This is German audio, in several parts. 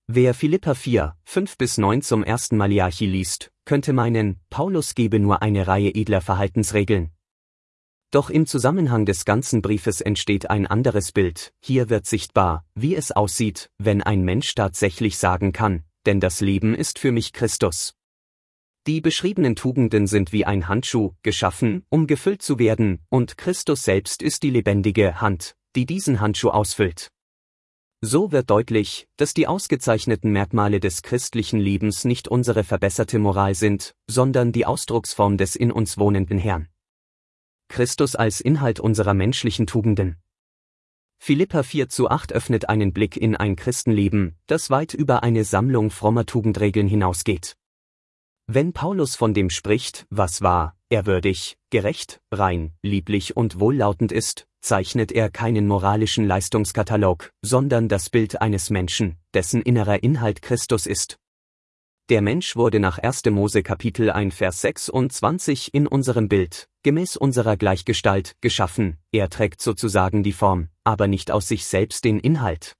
Wer Philipper 4, 5-9 zum ersten Maleachi liest, könnte meinen, Paulus gebe nur eine Reihe edler Verhaltensregeln. Doch im Zusammenhang des ganzen Briefes entsteht ein anderes Bild. Hier wird sichtbar, wie es aussieht, wenn ein Mensch tatsächlich sagen kann, denn das Leben ist für mich Christus. Die beschriebenen Tugenden sind wie ein Handschuh, geschaffen, um gefüllt zu werden, und Christus selbst ist die lebendige Hand, die diesen Handschuh ausfüllt. So wird deutlich, dass die ausgezeichneten Merkmale des christlichen Lebens nicht unsere verbesserte Moral sind, sondern die Ausdrucksform des in uns wohnenden Herrn. Christus als Inhalt unserer menschlichen Tugenden. Philipper 4:8 öffnet einen Blick in ein Christenleben, das weit über eine Sammlung frommer Tugendregeln hinausgeht. Wenn Paulus von dem spricht, was wahr, ehrwürdig, gerecht, rein, lieblich und wohllautend ist, zeichnet er keinen moralischen Leistungskatalog, sondern das Bild eines Menschen, dessen innerer Inhalt Christus ist. Der Mensch wurde nach 1. Mose Kapitel 1 Vers 26 in unserem Bild, gemäß unserer Gleichgestalt, geschaffen, er trägt sozusagen die Form, aber nicht aus sich selbst den Inhalt.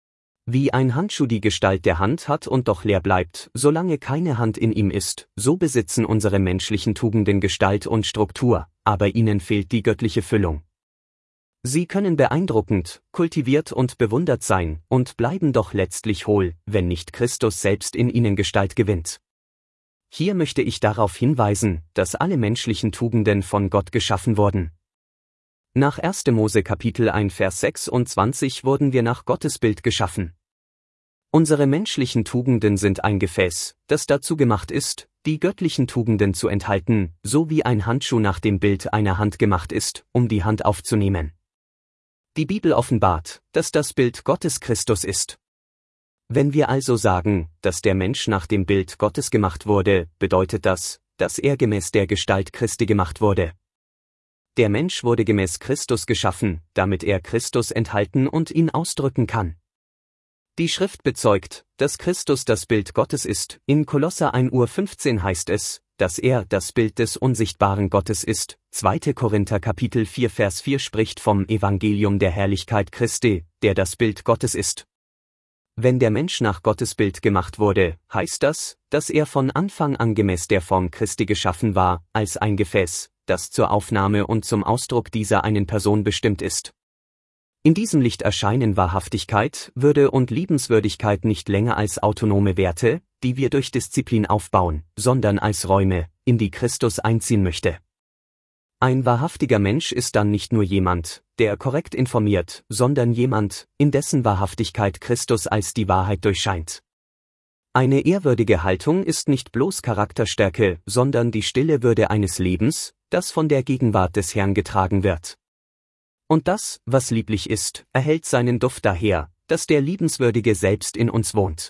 Wie ein Handschuh die Gestalt der Hand hat und doch leer bleibt, solange keine Hand in ihm ist, so besitzen unsere menschlichen Tugenden Gestalt und Struktur, aber ihnen fehlt die göttliche Füllung. Sie können beeindruckend, kultiviert und bewundert sein und bleiben doch letztlich hohl, wenn nicht Christus selbst in ihnen Gestalt gewinnt. Hier möchte ich darauf hinweisen, dass alle menschlichen Tugenden von Gott geschaffen wurden. Nach 1. Mose Kapitel 1 Vers 26 wurden wir nach Gottes Bild geschaffen. Unsere menschlichen Tugenden sind ein Gefäß, das dazu gemacht ist, die göttlichen Tugenden zu enthalten, so wie ein Handschuh nach dem Bild einer Hand gemacht ist, um die Hand aufzunehmen. Die Bibel offenbart, dass das Bild Gottes Christus ist. Wenn wir also sagen, dass der Mensch nach dem Bild Gottes gemacht wurde, bedeutet das, dass er gemäß der Gestalt Christi gemacht wurde. Der Mensch wurde gemäß Christus geschaffen, damit er Christus enthalten und ihn ausdrücken kann. Die Schrift bezeugt, dass Christus das Bild Gottes ist. In Kolosser 1:15 heißt es, dass er das Bild des unsichtbaren Gottes ist. 2. Korinther Kapitel 4 Vers 4 spricht vom Evangelium der Herrlichkeit Christi, der das Bild Gottes ist. Wenn der Mensch nach Gottes Bild gemacht wurde, heißt das, dass er von Anfang an gemäß der Form Christi geschaffen war, als ein Gefäß, das zur Aufnahme und zum Ausdruck dieser einen Person bestimmt ist. In diesem Licht erscheinen Wahrhaftigkeit, Würde und Liebenswürdigkeit nicht länger als autonome Werte, die wir durch Disziplin aufbauen, sondern als Räume, in die Christus einziehen möchte. Ein wahrhaftiger Mensch ist dann nicht nur jemand, der korrekt informiert, sondern jemand, in dessen Wahrhaftigkeit Christus als die Wahrheit durchscheint. Eine ehrwürdige Haltung ist nicht bloß Charakterstärke, sondern die stille Würde eines Lebens, das von der Gegenwart des Herrn getragen wird. Und das, was lieblich ist, erhält seinen Duft daher, dass der Liebenswürdige selbst in uns wohnt.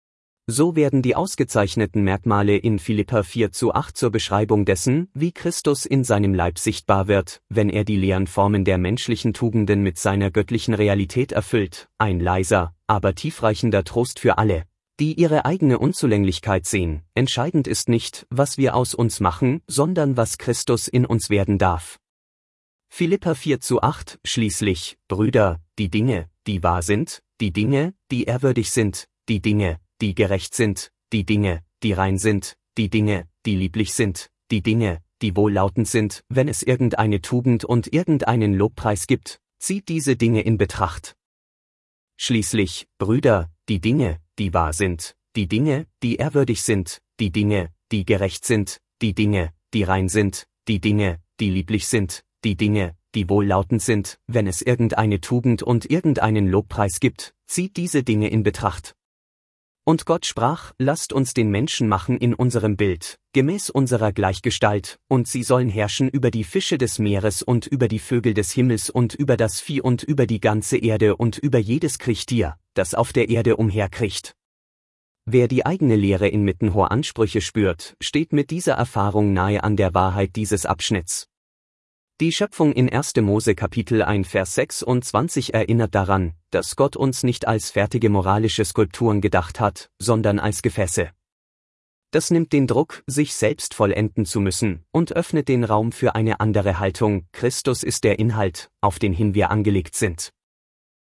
So werden die ausgezeichneten Merkmale in Philipper 4:8 zur Beschreibung dessen, wie Christus in seinem Leib sichtbar wird, wenn er die leeren Formen der menschlichen Tugenden mit seiner göttlichen Realität erfüllt, ein leiser, aber tiefreichender Trost für alle, die ihre eigene Unzulänglichkeit sehen. Entscheidend ist nicht, was wir aus uns machen, sondern was Christus in uns werden darf. Philipper 4:8 schließlich, Brüder, die Dinge, die wahr sind, die Dinge, die ehrwürdig sind, die Dinge, die gerecht sind, die Dinge, die rein sind, die Dinge, die lieblich sind, die Dinge, die wohllautend sind, wenn es irgendeine Tugend und irgendeinen Lobpreis gibt, zieht diese Dinge in Betracht. Schließlich, Brüder, die Dinge, die wahr sind, die Dinge, die ehrwürdig sind, die Dinge, die gerecht sind, die Dinge, die rein sind, die Dinge, die lieblich sind, die Dinge, die wohllautend sind, wenn es irgendeine Tugend und irgendeinen Lobpreis gibt, zieht diese Dinge in Betracht. Und Gott sprach, lasst uns den Menschen machen in unserem Bild, gemäß unserer Gleichgestalt, und sie sollen herrschen über die Fische des Meeres und über die Vögel des Himmels und über das Vieh und über die ganze Erde und über jedes Kriechtier, das auf der Erde umherkriecht. Wer die eigene Lehre inmitten hoher Ansprüche spürt, steht mit dieser Erfahrung nahe an der Wahrheit dieses Abschnitts. Die Schöpfung in 1. Mose Kapitel 1 Vers 26 erinnert daran, dass Gott uns nicht als fertige moralische Skulpturen gedacht hat, sondern als Gefäße. Das nimmt den Druck, sich selbst vollenden zu müssen, und öffnet den Raum für eine andere Haltung. Christus ist der Inhalt, auf den hin wir angelegt sind.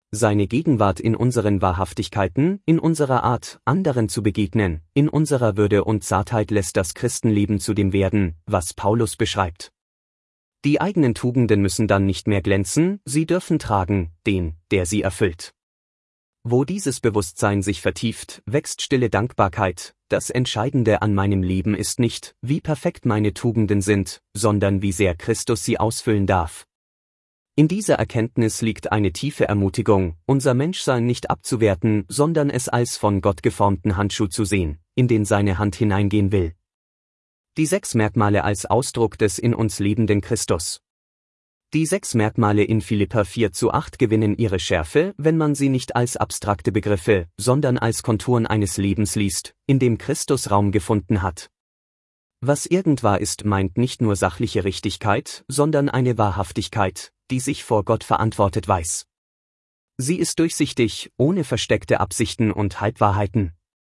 seine Gegenwart in unseren Wahrhaftigkeiten, in unserer Art, anderen zu begegnen, in unserer Würde und Zartheit lässt das Christenleben zu dem werden, was Paulus beschreibt. Die eigenen Tugenden müssen dann nicht mehr glänzen, sie dürfen tragen, den, der sie erfüllt. Wo dieses Bewusstsein sich vertieft, wächst stille Dankbarkeit. Das Entscheidende an meinem Leben ist nicht, wie perfekt meine Tugenden sind, sondern wie sehr Christus sie ausfüllen darf. In dieser Erkenntnis liegt eine tiefe Ermutigung, unser Menschsein nicht abzuwerten, sondern es als von Gott geformten Handschuh zu sehen, in den seine Hand hineingehen will. Die 6 Merkmale als Ausdruck des in uns lebenden Christus. Die 6 Merkmale in Philipper 4:8 gewinnen ihre Schärfe, wenn man sie nicht als abstrakte Begriffe, sondern als Konturen eines Lebens liest, in dem Christus Raum gefunden hat. Was irgend wahr ist, meint nicht nur sachliche Richtigkeit, sondern eine Wahrhaftigkeit, die sich vor Gott verantwortet weiß. Sie ist durchsichtig, ohne versteckte Absichten und Halbwahrheiten.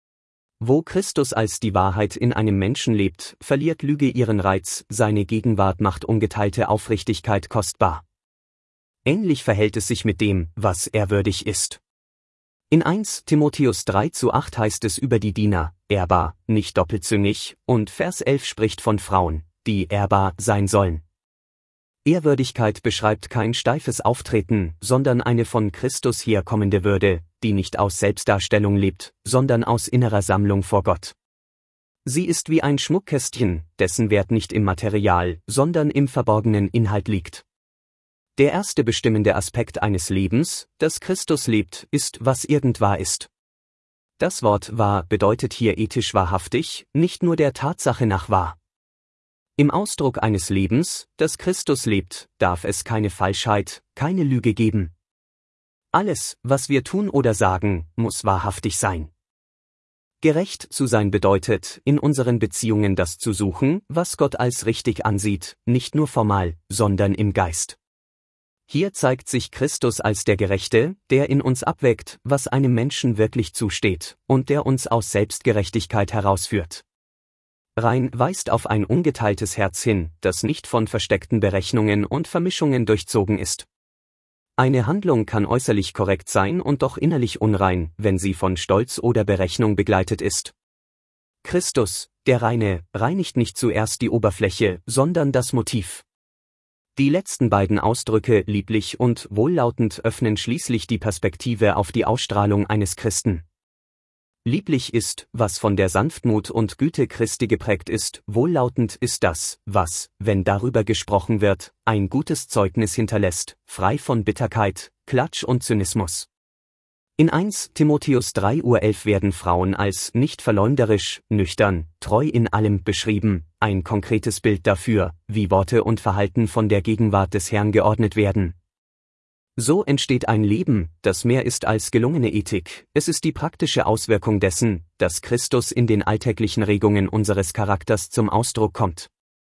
Wo Christus als die Wahrheit in einem Menschen lebt, verliert Lüge ihren Reiz, seine Gegenwart macht ungeteilte Aufrichtigkeit kostbar. Ähnlich verhält es sich mit dem, was ehrwürdig ist. In 1 Timotheus 3:8 heißt es über die Diener, ehrbar, nicht doppelzüngig, und Vers 11 spricht von Frauen, die ehrbar sein sollen. Ehrwürdigkeit beschreibt kein steifes Auftreten, sondern eine von Christus herkommende Würde, die nicht aus Selbstdarstellung lebt, sondern aus innerer Sammlung vor Gott. Sie ist wie ein Schmuckkästchen, dessen Wert nicht im Material, sondern im verborgenen Inhalt liegt. Der erste bestimmende Aspekt eines Lebens, das Christus lebt, ist, was irgend wahr ist. Das Wort wahr bedeutet hier ethisch wahrhaftig, nicht nur der Tatsache nach wahr. Im Ausdruck eines Lebens, das Christus lebt, darf es keine Falschheit, keine Lüge geben. Alles, was wir tun oder sagen, muss wahrhaftig sein. Gerecht zu sein bedeutet, in unseren Beziehungen das zu suchen, was Gott als richtig ansieht, nicht nur formal, sondern im Geist. Hier zeigt sich Christus als der Gerechte, der in uns abwägt, was einem Menschen wirklich zusteht, und der uns aus Selbstgerechtigkeit herausführt. Rein weist auf ein ungeteiltes Herz hin, das nicht von versteckten Berechnungen und Vermischungen durchzogen ist. Eine Handlung kann äußerlich korrekt sein und doch innerlich unrein, wenn sie von Stolz oder Berechnung begleitet ist. Christus, der Reine, reinigt nicht zuerst die Oberfläche, sondern das Motiv. Die letzten beiden Ausdrücke, lieblich und wohllautend, öffnen schließlich die Perspektive auf die Ausstrahlung eines Christen. Lieblich ist, was von der Sanftmut und Güte Christi geprägt ist, wohllautend ist das, was, wenn darüber gesprochen wird, ein gutes Zeugnis hinterlässt, frei von Bitterkeit, Klatsch und Zynismus. In 1 Timotheus 3:11 werden Frauen als nicht verleumderisch, nüchtern, treu in allem beschrieben, ein konkretes Bild dafür, wie Worte und Verhalten von der Gegenwart des Herrn geordnet werden. So entsteht ein Leben, das mehr ist als gelungene Ethik, es ist die praktische Auswirkung dessen, dass Christus in den alltäglichen Regungen unseres Charakters zum Ausdruck kommt.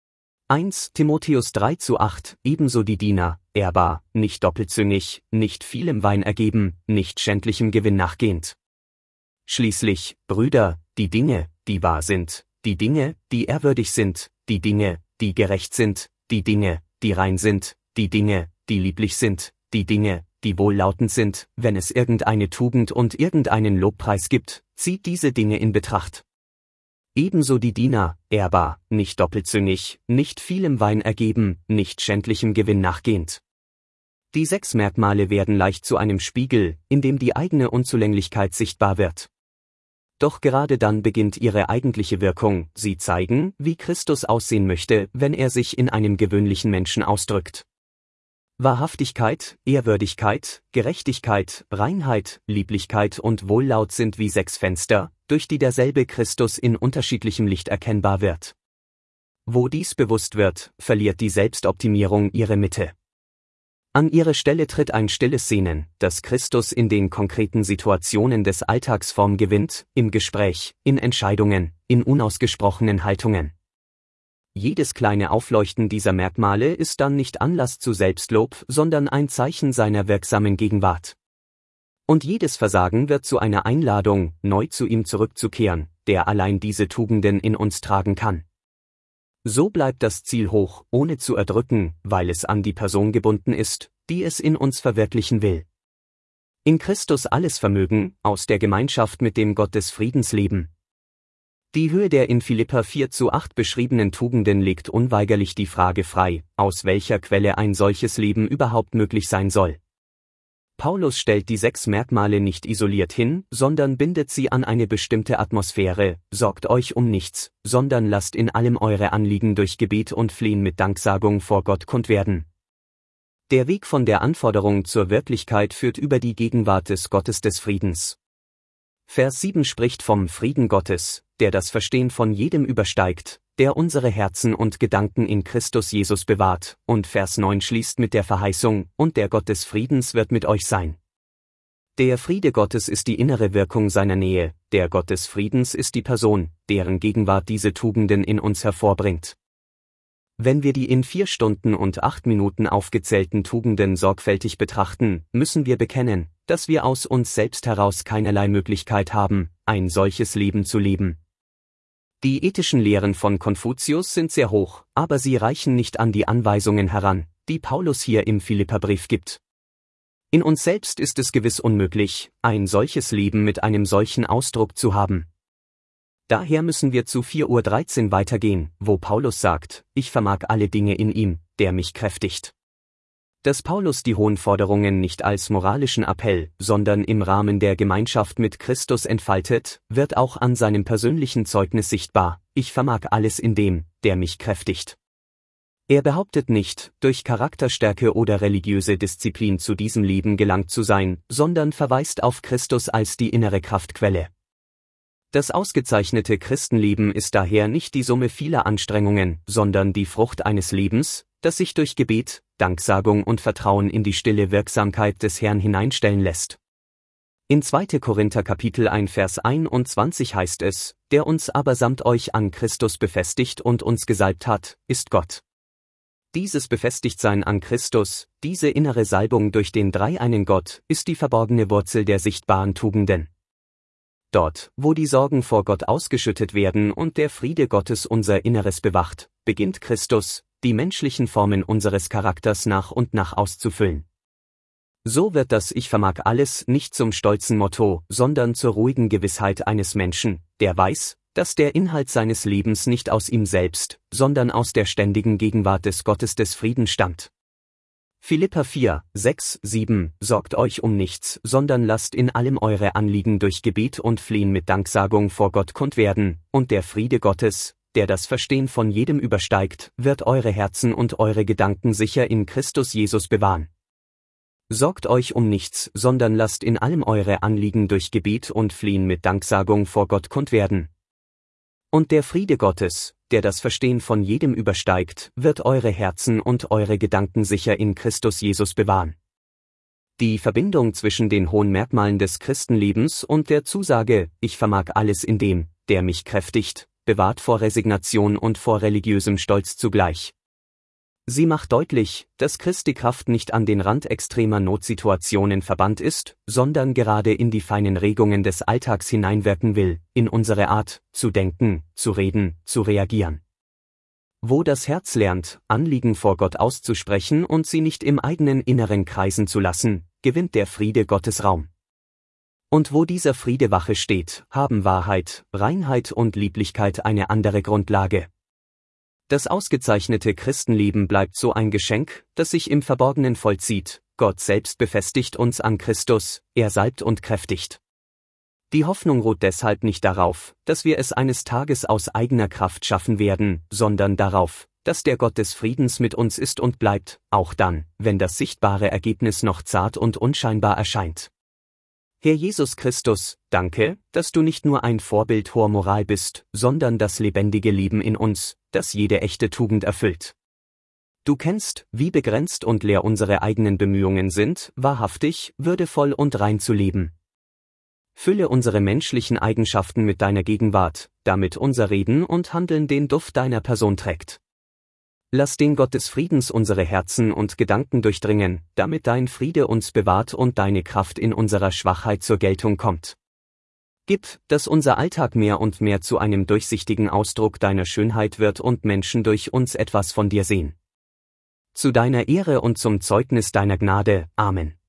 1 Timotheus 3:8 Ebenso die Diener, ehrbar, nicht doppelzüngig, nicht vielem Wein ergeben, nicht schändlichem Gewinn nachgehend. Schließlich, Brüder, die Dinge, die wahr sind, die Dinge, die ehrwürdig sind, die Dinge, die gerecht sind, die Dinge, die rein sind, die Dinge, die lieblich sind, die Dinge, die wohllautend sind, wenn es irgendeine Tugend und irgendeinen Lobpreis gibt, zieht diese Dinge in Betracht. Ebenso die Diener, ehrbar, nicht doppelzüngig, nicht vielem Wein ergeben, nicht schändlichem Gewinn nachgehend. Die 6 Merkmale werden leicht zu einem Spiegel, in dem die eigene Unzulänglichkeit sichtbar wird. Doch gerade dann beginnt ihre eigentliche Wirkung, sie zeigen, wie Christus aussehen möchte, wenn er sich in einem gewöhnlichen Menschen ausdrückt. Wahrhaftigkeit, Ehrwürdigkeit, Gerechtigkeit, Reinheit, Lieblichkeit und Wohllaut sind wie 6 Fenster, durch die derselbe Christus in unterschiedlichem Licht erkennbar wird. Wo dies bewusst wird, verliert die Selbstoptimierung ihre Mitte. An ihre Stelle tritt ein stilles Sehnen, das Christus in den konkreten Situationen des Alltags Form gewinnt, im Gespräch, in Entscheidungen, in unausgesprochenen Haltungen. Jedes kleine Aufleuchten dieser Merkmale ist dann nicht Anlass zu Selbstlob, sondern ein Zeichen seiner wirksamen Gegenwart. Und jedes Versagen wird zu einer Einladung, neu zu ihm zurückzukehren, der allein diese Tugenden in uns tragen kann. So bleibt das Ziel hoch, ohne zu erdrücken, weil es an die Person gebunden ist, die es in uns verwirklichen will. In Christus alles Vermögen, aus der Gemeinschaft mit dem Gott des Friedens leben. Die Höhe der in Philipper 4:8 beschriebenen Tugenden legt unweigerlich die Frage frei, aus welcher Quelle ein solches Leben überhaupt möglich sein soll. Paulus stellt die 6 Merkmale nicht isoliert hin, sondern bindet sie an eine bestimmte Atmosphäre: Sorgt euch um nichts, sondern lasst in allem eure Anliegen durch Gebet und Flehen mit Danksagung vor Gott kund werden. Der Weg von der Anforderung zur Wirklichkeit führt über die Gegenwart des Gottes des Friedens. Vers 7 spricht vom Frieden Gottes, der das Verstehen von jedem übersteigt, der unsere Herzen und Gedanken in Christus Jesus bewahrt, und Vers 9 schließt mit der Verheißung: Und der Gott des Friedens wird mit euch sein. Der Friede Gottes ist die innere Wirkung seiner Nähe, der Gott des Friedens ist die Person, deren Gegenwart diese Tugenden in uns hervorbringt. Wenn wir die in 4 Stunden und 8 Minuten aufgezählten Tugenden sorgfältig betrachten, müssen wir bekennen, dass wir aus uns selbst heraus keinerlei Möglichkeit haben, ein solches Leben zu leben. Die ethischen Lehren von Konfuzius sind sehr hoch, aber sie reichen nicht an die Anweisungen heran, die Paulus hier im Philipperbrief gibt. In uns selbst ist es gewiss unmöglich, ein solches Leben mit einem solchen Ausdruck zu haben. Daher müssen wir zu 4:13 weitergehen, wo Paulus sagt: Ich vermag alle Dinge in ihm, der mich kräftigt. Dass Paulus die hohen Forderungen nicht als moralischen Appell, sondern im Rahmen der Gemeinschaft mit Christus entfaltet, wird auch an seinem persönlichen Zeugnis sichtbar: Ich vermag alles in dem, der mich kräftigt. Er behauptet nicht, durch Charakterstärke oder religiöse Disziplin zu diesem Leben gelangt zu sein, sondern verweist auf Christus als die innere Kraftquelle. Das ausgezeichnete Christenleben ist daher nicht die Summe vieler Anstrengungen, sondern die Frucht eines Lebens, das sich durch Gebet, Danksagung und Vertrauen in die stille Wirksamkeit des Herrn hineinstellen lässt. In 2. Korinther Kapitel 1 Vers 21 heißt es: Der uns aber samt euch an Christus befestigt und uns gesalbt hat, ist Gott. Dieses Befestigtsein an Christus, diese innere Salbung durch den dreieinen Gott, ist die verborgene Wurzel der sichtbaren Tugenden. Dort, wo die Sorgen vor Gott ausgeschüttet werden und der Friede Gottes unser Inneres bewacht, beginnt Christus, die menschlichen Formen unseres Charakters nach und nach auszufüllen. So wird das Ich vermag alles nicht zum stolzen Motto, sondern zur ruhigen Gewissheit eines Menschen, der weiß, dass der Inhalt seines Lebens nicht aus ihm selbst, sondern aus der ständigen Gegenwart des Gottes des Friedens stammt. Philipper 4:6-7 Sorgt euch um nichts, sondern lasst in allem eure Anliegen durch Gebet und Flehen mit Danksagung vor Gott kund werden, und der Friede Gottes, der das Verstehen von jedem übersteigt, wird eure Herzen und eure Gedanken sicher in Christus Jesus bewahren. Sorgt euch um nichts, sondern lasst in allem eure Anliegen durch Gebet und Flehen mit Danksagung vor Gott kund werden. Und der Friede Gottes, der das Verstehen von jedem übersteigt, wird eure Herzen und eure Gedanken sicher in Christus Jesus bewahren. Die Verbindung zwischen den hohen Merkmalen des Christenlebens und der Zusage: Ich vermag alles in dem, der mich kräftigt, bewahrt vor Resignation und vor religiösem Stolz zugleich. Sie macht deutlich, dass Christi Kraft nicht an den Rand extremer Notsituationen verbannt ist, sondern gerade in die feinen Regungen des Alltags hineinwirken will, in unsere Art, zu denken, zu reden, zu reagieren. Wo das Herz lernt, Anliegen vor Gott auszusprechen und sie nicht im eigenen Inneren kreisen zu lassen, gewinnt der Friede Gottes Raum. Und wo dieser Friede Wache steht, haben Wahrheit, Reinheit und Lieblichkeit eine andere Grundlage. Das ausgezeichnete Christenleben bleibt so ein Geschenk, das sich im Verborgenen vollzieht: Gott selbst befestigt uns an Christus, er salbt und kräftigt. Die Hoffnung ruht deshalb nicht darauf, dass wir es eines Tages aus eigener Kraft schaffen werden, sondern darauf, dass der Gott des Friedens mit uns ist und bleibt, auch dann, wenn das sichtbare Ergebnis noch zart und unscheinbar erscheint. Herr Jesus Christus, danke, dass du nicht nur ein Vorbild hoher Moral bist, sondern das lebendige Leben in uns, das jede echte Tugend erfüllt. Du kennst, wie begrenzt und leer unsere eigenen Bemühungen sind, wahrhaftig, würdevoll und rein zu leben. Fülle unsere menschlichen Eigenschaften mit deiner Gegenwart, damit unser Reden und Handeln den Duft deiner Person trägt. Lass den Gott des Friedens unsere Herzen und Gedanken durchdringen, damit dein Friede uns bewahrt und deine Kraft in unserer Schwachheit zur Geltung kommt. Gib, dass unser Alltag mehr und mehr zu einem durchsichtigen Ausdruck deiner Schönheit wird und Menschen durch uns etwas von dir sehen. Zu deiner Ehre und zum Zeugnis deiner Gnade. Amen.